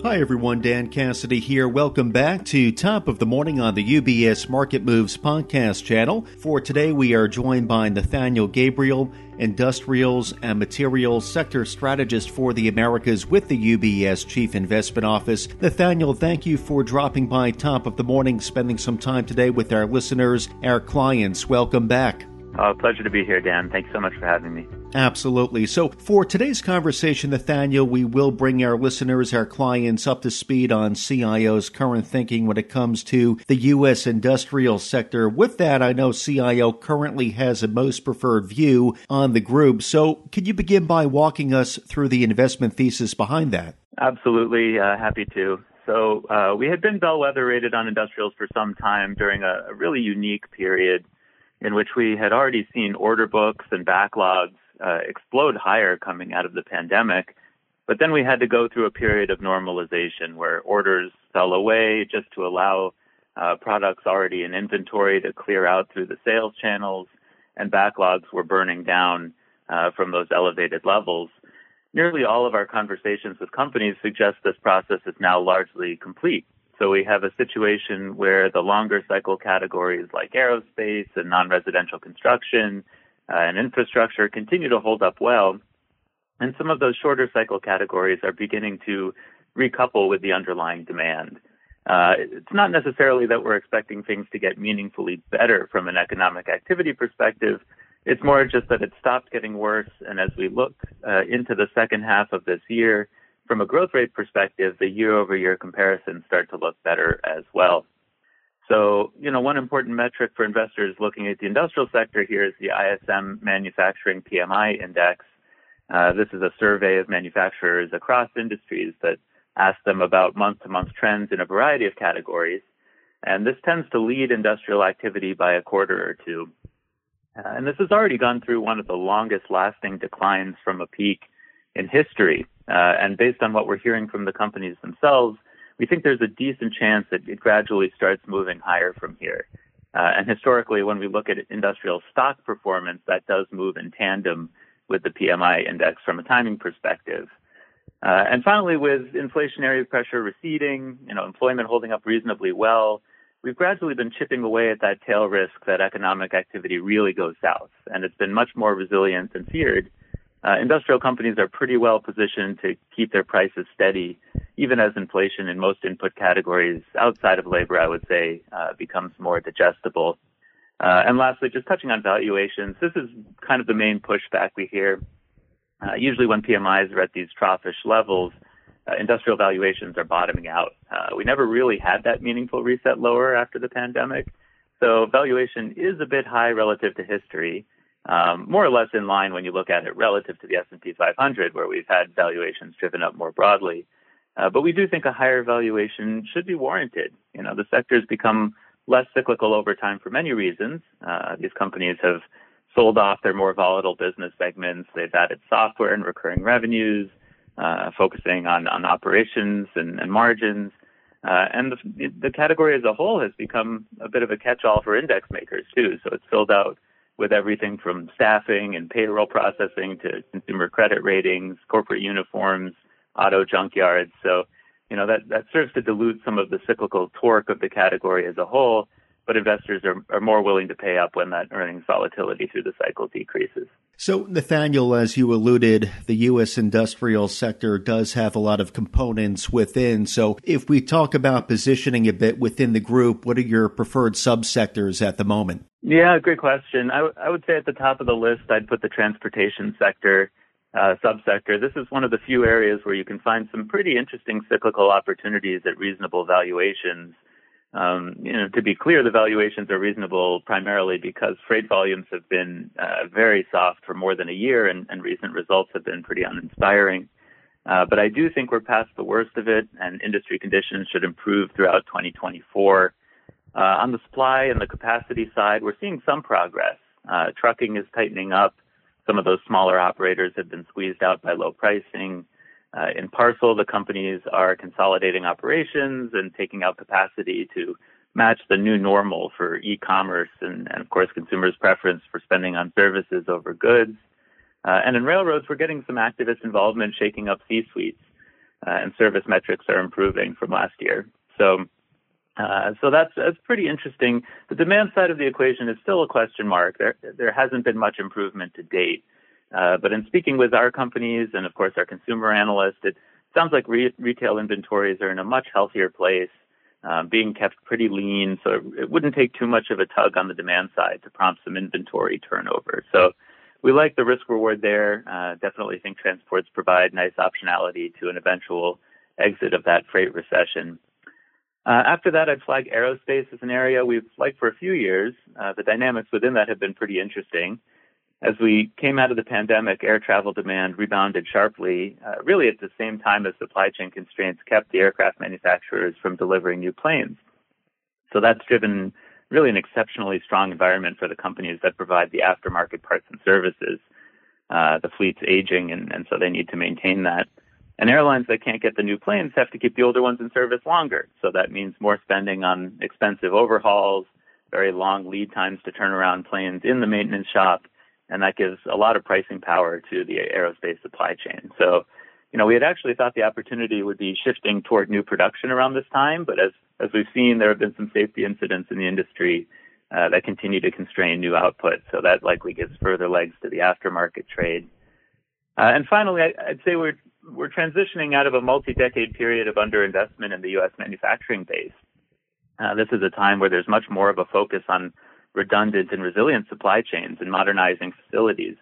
Hi everyone, Dan Cassidy here. Welcome back to Top of the Morning on the UBS Market Moves podcast channel. For today, we are joined by Nathaniel Gabriel, Industrials and Materials Sector Strategist for the Americas with the UBS Chief Investment Office. Nathaniel, thank you for dropping by Top of the Morning, spending some time today with our listeners, our clients. Welcome back. Pleasure to be here, Dan. Thanks so much for having me. Absolutely. So for today's conversation, Nathaniel, we will bring our listeners, our clients up to speed on CIO's current thinking when it comes to the U.S. industrial sector. With that, I know CIO currently has a most preferred view on the group. So could you begin by walking us through the investment thesis behind that? Absolutely. Happy to. So we had been bellwether rated on industrials for some time during a really unique period in which we had already seen order books and backlogs explode higher coming out of the pandemic. But then we had to go through a period of normalization where orders fell away just to allow products already in inventory to clear out through the sales channels, and backlogs were burning down from those elevated levels. Nearly all of our conversations with companies suggest this process is now largely complete. So we have a situation where the longer cycle categories like aerospace and non-residential construction and infrastructure continue to hold up well. And some of those shorter cycle categories are beginning to recouple with the underlying demand. It's not necessarily that we're expecting things to get meaningfully better from an economic activity perspective. It's more just that it stopped getting worse. And as we look into the second half of this year, from a growth rate perspective, the year-over-year comparisons start to look better as well. So, one important metric for investors looking at the industrial sector here is the ISM Manufacturing PMI Index. This is a survey of manufacturers across industries that ask them about month-to-month trends in a variety of categories. And this tends to lead industrial activity by a quarter or two. And this has already gone through one of the longest lasting declines from a peak in history. And based on what we're hearing from the companies themselves, we think there's a decent chance that it gradually starts moving higher from here. And historically, when we look at industrial stock performance, that does move in tandem with the PMI index from a timing perspective. And finally, with inflationary pressure receding, employment holding up reasonably well, we've gradually been chipping away at that tail risk that economic activity really goes south. And it's been much more resilient than feared. Industrial companies are pretty well positioned to keep their prices steady, even as inflation in most input categories outside of labor, I would say, becomes more digestible. And lastly, just touching on valuations, this is kind of the main pushback we hear. Usually when PMIs are at these troughish levels, industrial valuations are bottoming out. We never really had that meaningful reset lower after the pandemic. So valuation is a bit high relative to history. More or less in line when you look at it relative to the S&P 500, where we've had valuations driven up more broadly. But we do think a higher valuation should be warranted. The sector's become less cyclical over time for many reasons. These companies have sold off their more volatile business segments. They've added software and recurring revenues, focusing on operations and margins. And the category as a whole has become a bit of a catch-all for index makers, too. So it's filled out with everything from staffing and payroll processing to consumer credit ratings, corporate uniforms, auto junkyards. So, that serves to dilute some of the cyclical torque of the category as a whole, but investors are more willing to pay up when that earnings volatility through the cycle decreases. So, Nathaniel, as you alluded, the U.S. industrial sector does have a lot of components within. So if we talk about positioning a bit within the group, what are your preferred subsectors at the moment? Yeah, great question. I would say at the top of the list, I'd put the transportation sector subsector. This is one of the few areas where you can find some pretty interesting cyclical opportunities at reasonable valuations. To be clear, the valuations are reasonable primarily because freight volumes have been very soft for more than a year, and recent results have been pretty uninspiring. But I do think we're past the worst of it, and industry conditions should improve throughout 2024. On the supply and the capacity side, we're seeing some progress. Trucking is tightening up. Some of those smaller operators have been squeezed out by low pricing. In parcel, the companies are consolidating operations and taking out capacity to match the new normal for e-commerce and of course, consumers' preference for spending on services over goods. And in railroads, we're getting some activist involvement shaking up C-suites. and service metrics are improving from last year. So that's pretty interesting. The demand side of the equation is still a question mark. There hasn't been much improvement to date. But in speaking with our companies and, of course, our consumer analysts, it sounds like retail inventories are in a much healthier place, being kept pretty lean. So it wouldn't take too much of a tug on the demand side to prompt some inventory turnover. So we like the risk reward there. Definitely think transports provide nice optionality to an eventual exit of that freight recession. After that, I'd flag aerospace as an area we've liked for a few years. The dynamics within that have been pretty interesting. As we came out of the pandemic, air travel demand rebounded sharply, really at the same time as supply chain constraints kept the aircraft manufacturers from delivering new planes. So that's driven really an exceptionally strong environment for the companies that provide the aftermarket parts and services. The fleet's aging, and so they need to maintain that. And airlines that can't get the new planes have to keep the older ones in service longer. So that means more spending on expensive overhauls, very long lead times to turn around planes in the maintenance shop. And that gives a lot of pricing power to the aerospace supply chain. So, we had actually thought the opportunity would be shifting toward new production around this time. But as we've seen, there have been some safety incidents in the industry that continue to constrain new output. So that likely gives further legs to the aftermarket trade. And finally, I'd say we're transitioning out of a multi-decade period of underinvestment in the U.S. manufacturing base. This is a time where there's much more of a focus on redundant and resilient supply chains and modernizing facilities.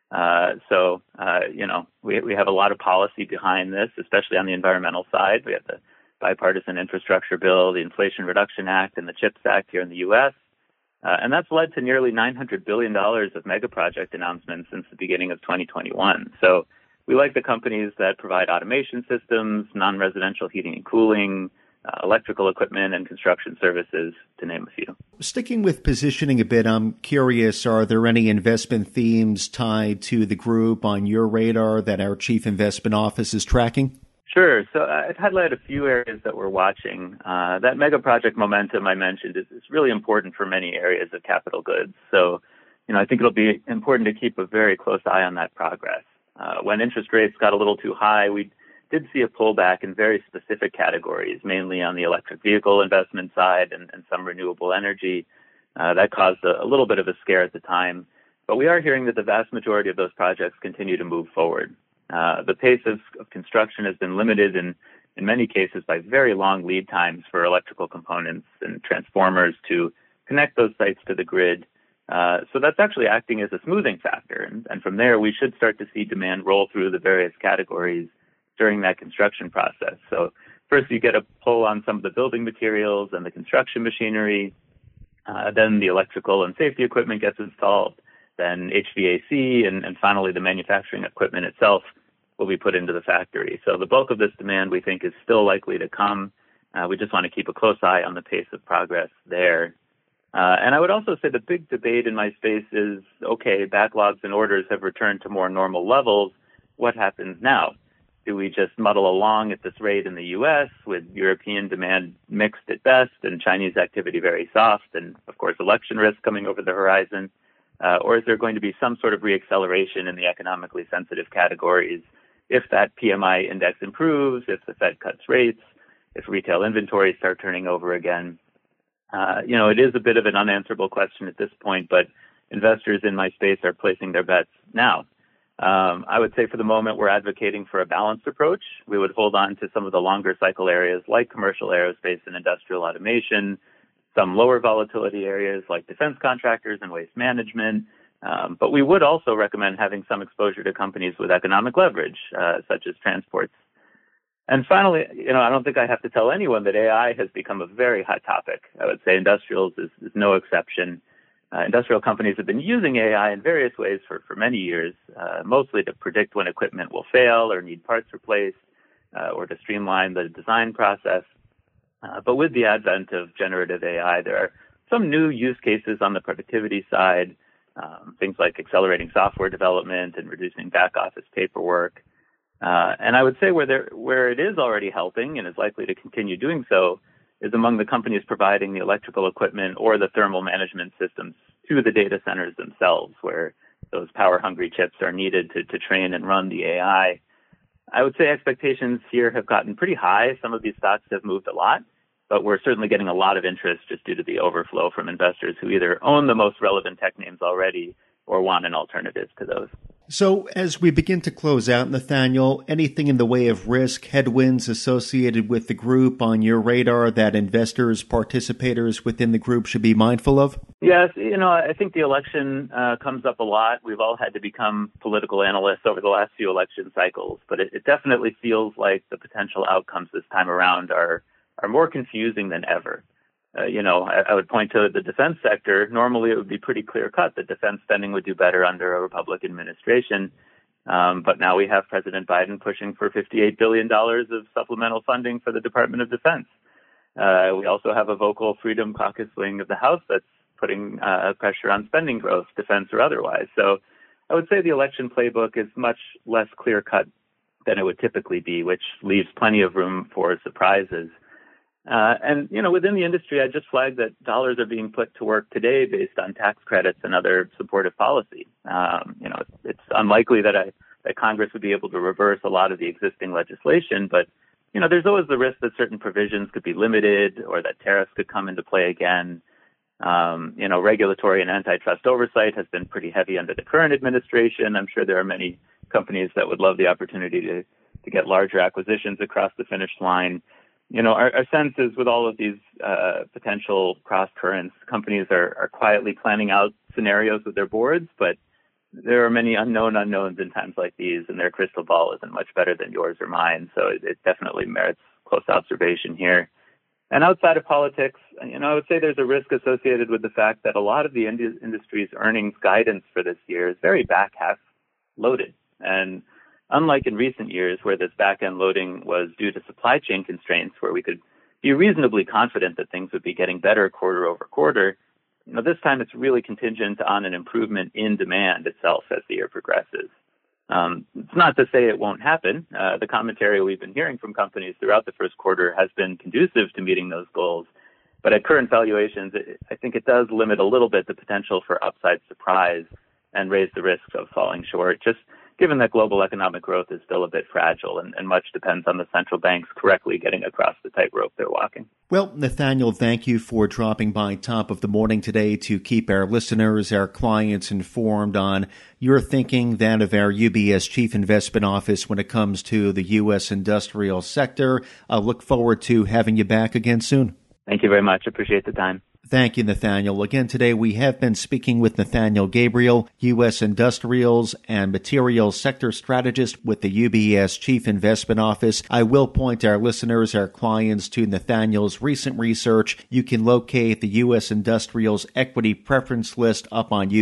We have a lot of policy behind this, especially on the environmental side. We have the bipartisan infrastructure bill, the Inflation Reduction Act, and the CHIPS Act here in the U.S. And that's led to nearly $900 billion of mega project announcements since the beginning of 2021. So we like the companies that provide automation systems, non-residential heating and cooling, electrical equipment, and construction services, to name a few. Sticking with positioning a bit, I'm curious, are there any investment themes tied to the group on your radar that our Chief Investment Office is tracking? Sure. So I've highlighted a few areas that we're watching. That mega project momentum I mentioned is really important for many areas of capital goods. So, I think it'll be important to keep a very close eye on that progress. When interest rates got a little too high, we did see a pullback in very specific categories, mainly on the electric vehicle investment side and some renewable energy. That caused a little bit of a scare at the time. But we are hearing that the vast majority of those projects continue to move forward. The pace of construction has been limited in many cases by very long lead times for electrical components and transformers to connect those sites to the grid. So that's actually acting as a smoothing factor. And from there, we should start to see demand roll through the various categories during that construction process. So first, you get a pull on some of the building materials and the construction machinery. Then the electrical and safety equipment gets installed. Then HVAC and finally the manufacturing equipment itself will be put into the factory. So the bulk of this demand, we think, is still likely to come. We just want to keep a close eye on the pace of progress there. And I would also say the big debate in my space is, okay, backlogs and orders have returned to more normal levels. What happens now? Do we just muddle along at this rate in the U.S. with European demand mixed at best and Chinese activity very soft and, of course, election risk coming over the horizon? Or is there going to be some sort of reacceleration in the economically sensitive categories if that PMI index improves, if the Fed cuts rates, if retail inventories start turning over again? It is a bit of an unanswerable question at this point, but investors in my space are placing their bets now. I would say for the moment, we're advocating for a balanced approach. We would hold on to some of the longer cycle areas like commercial aerospace and industrial automation, some lower volatility areas like defense contractors and waste management. But we would also recommend having some exposure to companies with economic leverage, such as transports. And finally, I don't think I have to tell anyone that AI has become a very hot topic. I would say industrials is no exception. Industrial companies have been using AI in various ways for many years, mostly to predict when equipment will fail or need parts replaced, or to streamline the design process. But with the advent of generative AI, there are some new use cases on the productivity side, things like accelerating software development and reducing back office paperwork. And I would say where it is already helping and is likely to continue doing so is among the companies providing the electrical equipment or the thermal management systems to the data centers themselves, where those power-hungry chips are needed to train and run the AI. I would say expectations here have gotten pretty high. Some of these stocks have moved a lot, but we're certainly getting a lot of interest just due to the overflow from investors who either own the most relevant tech names already or want an alternative to those. So as we begin to close out, Nathaniel, anything in the way of risk, headwinds associated with the group on your radar that investors, participators within the group should be mindful of? Yes, I think the election comes up a lot. We've all had to become political analysts over the last few election cycles, but it definitely feels like the potential outcomes this time around are more confusing than ever. I would point to the defense sector. Normally, it would be pretty clear cut that defense spending would do better under a Republican administration. But now we have President Biden pushing for $58 billion of supplemental funding for the Department of Defense. We also have a vocal Freedom Caucus wing of the House that's putting pressure on spending growth, defense or otherwise. So I would say the election playbook is much less clear cut than it would typically be, which leaves plenty of room for surprises. Within the industry, I just flagged that dollars are being put to work today based on tax credits and other supportive policy. It's unlikely that Congress would be able to reverse a lot of the existing legislation, but, there's always the risk that certain provisions could be limited or that tariffs could come into play again. Regulatory and antitrust oversight has been pretty heavy under the current administration. I'm sure there are many companies that would love the opportunity to get larger acquisitions across the finish line. Our sense is with all of these potential cross currents, companies are quietly planning out scenarios with their boards, but there are many unknown unknowns in times like these, and their crystal ball isn't much better than yours or mine. So it definitely merits close observation here. And outside of politics, I would say there's a risk associated with the fact that a lot of the industry's earnings guidance for this year is very back half loaded. And unlike in recent years where this back-end loading was due to supply chain constraints where we could be reasonably confident that things would be getting better quarter over quarter, this time it's really contingent on an improvement in demand itself as the year progresses. It's not to say it won't happen. The commentary we've been hearing from companies throughout the first quarter has been conducive to meeting those goals. But at current valuations, I think it does limit a little bit the potential for upside surprise and raise the risk of falling short, just given that global economic growth is still a bit fragile and much depends on the central banks correctly getting across the tightrope they're walking. Well, Nathaniel, thank you for dropping by top of the morning today to keep our listeners, our clients informed on your thinking, that of our UBS Chief Investment Office when it comes to the U.S. industrial sector. I look forward to having you back again soon. Thank you very much. Appreciate the time. Thank you, Nathaniel. Again, today we have been speaking with Nathaniel Gabriel, U.S. Industrials and Materials Sector Strategist with the UBS Chief Investment Office. I will point our listeners, our clients, to Nathaniel's recent research. You can locate the U.S. Industrials Equity Preference List up on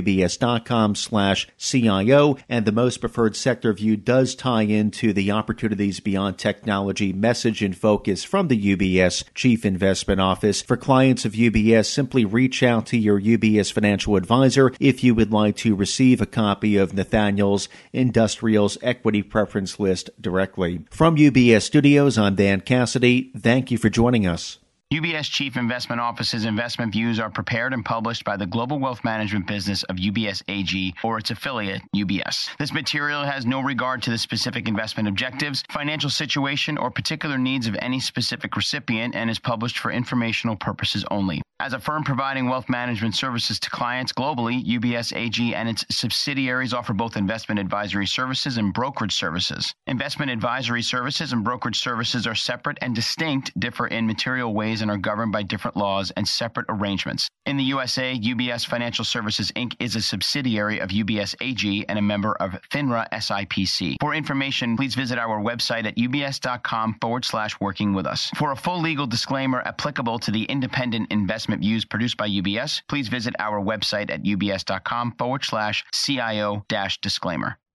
ubs.com/CIO, and the Most Preferred Sector View does tie into the Opportunities Beyond Technology message and focus from the UBS Chief Investment Office. For clients of UBS, simply reach out to your UBS financial advisor if you would like to receive a copy of Nathaniel's Industrials Equity Preference List directly. From UBS Studios, I'm Dan Cassidy. Thank you for joining us. UBS Chief Investment Office's investment views are prepared and published by the global wealth management business of UBS AG or its affiliate, UBS. This material has no regard to the specific investment objectives, financial situation, or particular needs of any specific recipient and is published for informational purposes only. As a firm providing wealth management services to clients globally, UBS AG and its subsidiaries offer both investment advisory services and brokerage services. Investment advisory services and brokerage services are separate and distinct, differ in material ways, and are governed by different laws and separate arrangements. In the USA, UBS Financial Services, Inc. is a subsidiary of UBS AG and a member of FINRA SIPC. For information, please visit our website at ubs.com/working with us. For a full legal disclaimer applicable to the independent investment views produced by UBS, please visit our website at ubs.com/CIO-disclaimer.